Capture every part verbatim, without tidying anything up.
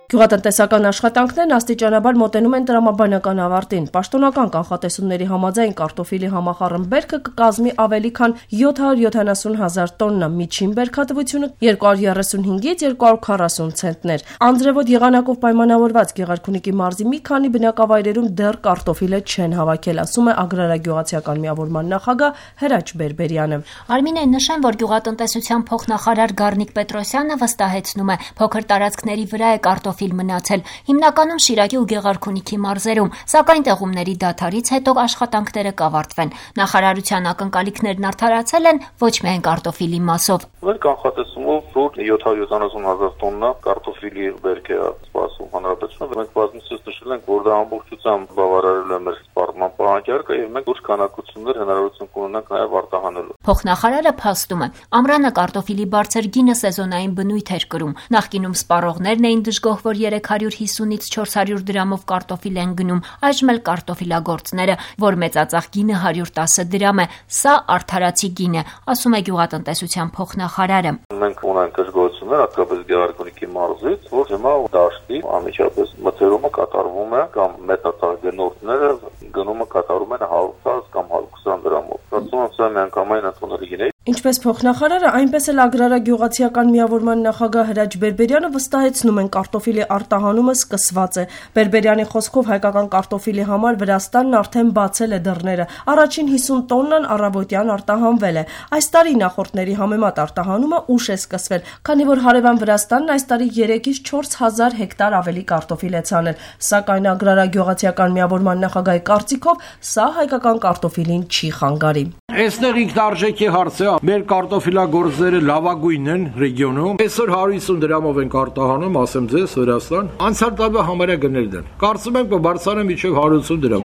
Գյուղատնտեսական աշխատանքներն աստիճանաբար մոտենում են տրամաբանական ավարտին։ Պաշտոնական կանխատեսումների համաձայն կարտոֆիլի համախառն բերքը կկազմի ավելի քան յոթ հարյուր յոթանասուն հազար տոննա, միջին բերքատվությունը երկու հարյուր երեսունհինգից երկու հարյուր քառասուն ցենտներ։ Անձրևոտ եղանակով պայմանավորված Գեղարքունիքի մարզի մի քանի բնակավայրերում դեռ կարտոֆիլը չեն հավաքել, ասում է Ագրարագյուղացիական միավորման նախագահ Հրաչ Բերբերյանը։ Արմինե, նշեմ, որ գյուղատնտեսության փոխնախարար Գառնիկ Պետրոսյանը վստահեցնում է, փոքր տարածքների վրա է կարտոֆիլ մնացել, հիմնականում Շիրակի ու Գեղարքունիքի մարզերում, սակայն տեղումների դադարից հետո աշխատանքները կավարտվեն։ Նախարարության ակնկալիքներն արդարացել են ոչ միայն կարտոֆիլի մասով։ Մեր կանխատեսումով շուրջ յոթ հարյուր յոթանասուն հազար տոննա կարտոֆիլի բերք է սպասում հանրապետությունը։ Մենք բազմիցս նշել ենք, որ դա ամբողջությամբ բավարարել է մեր սպառման պահանջարկը եւ մենք լուրջ քանակություններ հնարավորություն կունենանք նաեւ արտահանելու։ Փոխնախարարը փաստում է, ամռանը կարտոֆիլի բարձր գինը սեզոնային բնույթ էր կրում։ Նախկինում սպառողներն էին դժգոհ, որ երեք հարյուր հիսունից չորս հարյուր դրամով կարտոֆիլ են գնում, այժմ էլ կարտոֆիլագործները, որ մեծածախ գինը հարյուր տասը դրամ է, սա արդարացի գին է, ասում է գյուղատնտեսության փոխնախարարը։ Մենք ունենք դժգոհություններ, հատկապես Գեղարքունիքի մարզից, որ հիմա դաշտի անմիջապես մթերումը կատարվում է կամ մեծածախ գնորդները գնումը կատարում են հարյուր տասը կամ հարյուր քսան դրամով։ Կարծում եմ սա միանգամայն ընդունելի գին է։ Ինչպես փոխնախարարը, այնպես էլ Ագրարագյուղացիական միավորման նախագահ Հրաչ Բերբերյանը վստահեցնում են կարտոֆիլի արտահանումը սկսված է։ Բերբերյանի խոսքով հայկական կարտոֆիլի համար Վրաստանն արդեն բացել է դռները։ Առաջին հիսուն տոննան առավոտյան արտահանվել է։ Այս տարի նախորդների համեմատ արտահանումը ուշ է սկսվել, քանի որ հարևան Վրաստանն այս տարի երեքից չորս հազար հեկտար ավելի կարտոֆիլ է ցանել։ Սակայն Ագրարագյուղացիական միավորման նախագահի կարծիքով սա հայկական կարտոֆիլին չի խանգարի։ Այստեղ ինքնարժեքի հարց է, մեր կարտոֆիլագործները լավագույնն են ռեգիոնում։ Այսօր հարյուր հիսուն դրամով են արտահանում, ասեմ ձեզ, Վրաստան։ Անցյալ տարվա համարյա գներն են։ Կարծում եմ կբարձրանա մինչև հարյուր ութսուն դրամ։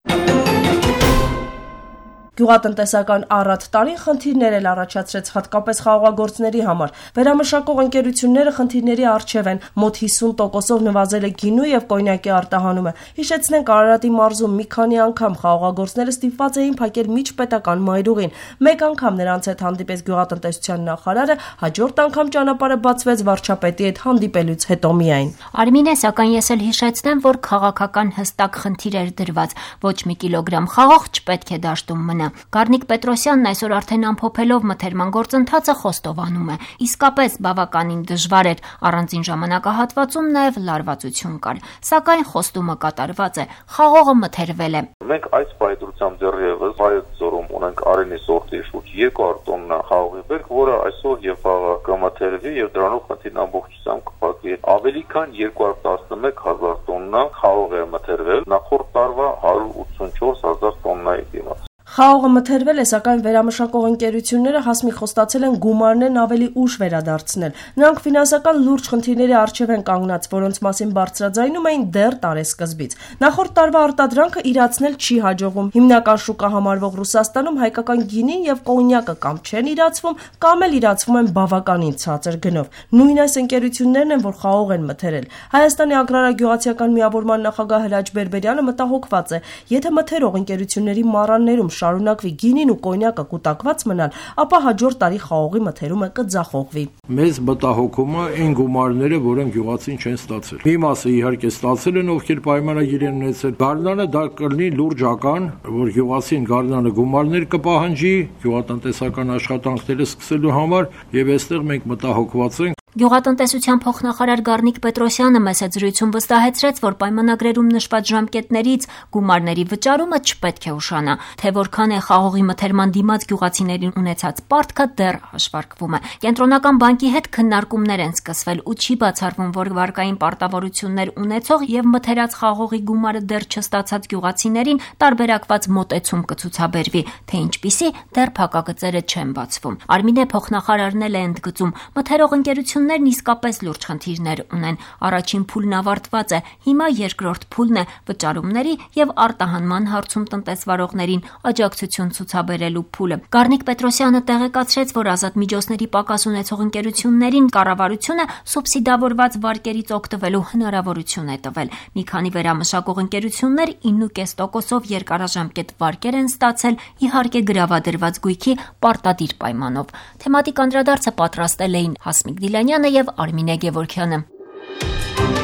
Գյուղատնտեսական առատ տարին խնդիրներ էլ առաջացրեց հատկապես խաղողագործների համար։ Վերամշակող ընկերությունները խնդիրների առջև են, մոտ հիսուն տոկոսով նվազել է գինու եւ կոնյակի արտահանումը։ Հիշեցնենք, Արարատի մարզում մի քանի անգամ խաղողագործները ստիպված էին փակել միջպետական մայրուղին։ Մեկ անգամ նրանց հետ հանդիպեց գյուղատնտեսության նախարարը, հաջորդ անգամ ճանապարհը բացվեց վարչապետի հետ հանդիպելուց հետո միայն։ Արմինե, սակայն ես էլ հիշեցնեմ, որ քաղաքական հստակ խնդիր էր դրված։ Ոչ մի կիլոգրամ խաղող չպետք է դաշտում մնա։ Գառնիկ Պետրոսյանն այսօր արդեն ամփոփելով մթերման գործընթացը խոստովանում է. իսկապես բավականին դժվար էր, առանձին ժամանակահատվածում նաև լարվածություն կար, սակայն խոստումը կատարված է, խաղողը մթերվել է։ Մենք այս պայծրությամբ դեռևս Հայոց ձորում ունենք Արենի սորտի շուրջ երկու հարյուր տոննա խաղողի բերք, որը այսօր եւ վաղը կմթերվի եւ դրանով խնդիրն ամբողջությամբ կփակվի։ Ավելի քան երկու հարյուր տասնմեկ հազար տոննա խաղող է մթերվել, նախորդ տարվա հարյուր ութսունչորս հազար տոննայի դիմաց։ Խաղողը մթերվել է, սակայն վերամշակող ընկերությունները հասմի խոստացել են գումարներն ավելի ուշ վերադարձնել։ Նրանք ֆինանսական լուրջ խնդիրների առջև են կանգնած, որոնց մասին բարձրաձայնում էին դեռ տարեսկզբից։ Նախորդ տարվա արտադրանքը իրացնել չի հաջողվում։ Հիմնական շուկա համարվող Ռուսաստանում հայկական գինին եւ կոնյակը կամ չեն իրացվում, կամ էլ իրացվում են բավականին ցածր գնով։ Նույն այս ընկերություններն են, որ խաղող են մթերել։ Հայաստանի Ագրարագյուղացիական միավորման նախագահ Հրաչ Բերբերյանը մտահոգված է, եթե մթերող ընկերությունների մառաններում շարունակվի գինին ու կոնյակը կուտակված մնալ, ապա հաջորդ տարի խաղողի մթերումը կձախողվի։ Մեզ մտահոգում է այն գումարները, որոնք գյուղացին չեն ստացել։ Մի մասը իհարկե ստացել են, ովքեր պայմանագիր են ունեցել։ Գարնանը դա կլինի լուրջական, որ գյուղացին գարնանը գումարներ կպահանջի գյուղատնտեսական աշխատանքները սկսելու համար, եւ այստեղ մենք մտահոգված ենք։ Գյուղատնտեսության փոխնախարար Գառնիկ Պետրոսյանը մեծ զրույցում վստահեցրեց, որ պայմանագրերում նշված ժամկետներից գումարների վճարումը չպետք է ուշանա, թե որքան է խաղողի մթերման դիմաց գյուղացիներին ունեցած պարտքը դեռ հաշվարկվում է։ Կենտրոնական բանկի հետ քննարկումներ են սկսվել ու չի բացառվում, որ վարկային պարտավորություններ ունեցող եւ մթերած խաղողի գումարը դեռ չստացած գյուղացիներին տարբերակված մոտեցում կցուցաբերվի, թե ինչպիսի դեռ փակագծերը չեն բացվում։ Արմինե փոխնախարարն էլ է ընդգծում, մթերող ընկերություն Ներն իսկապես լուրջ խնդիրներ ունեն։ Առաջին փուլն ավարտված է, հիմա երկրորդ փուլն է վճարումների եւ արտահանման հարցում տնտեսվարողներին աջակցություն ցուցաբերելու փուլը։ Գառնիկ Պետրոսյանը տեղեկացրեց, որ ազատ միջոցների պակաս ունեցող ընկերություններին կառավարությունը սուբսիդավորված վարկերից օգտվելու հնարավորություն է տվել։ Մի քանի վերամշակող ընկերություններ ինը կես տոկոսով երկարաժամկետ վարկեր են ստացել, իհարկե գրավադրված գույքի պարտադիր պայմանով։ Թեմատիկ անդրադարձը պատրաստել էին Հասմիկ Դիլանյանը եւ Արմինե Գևորգյանը։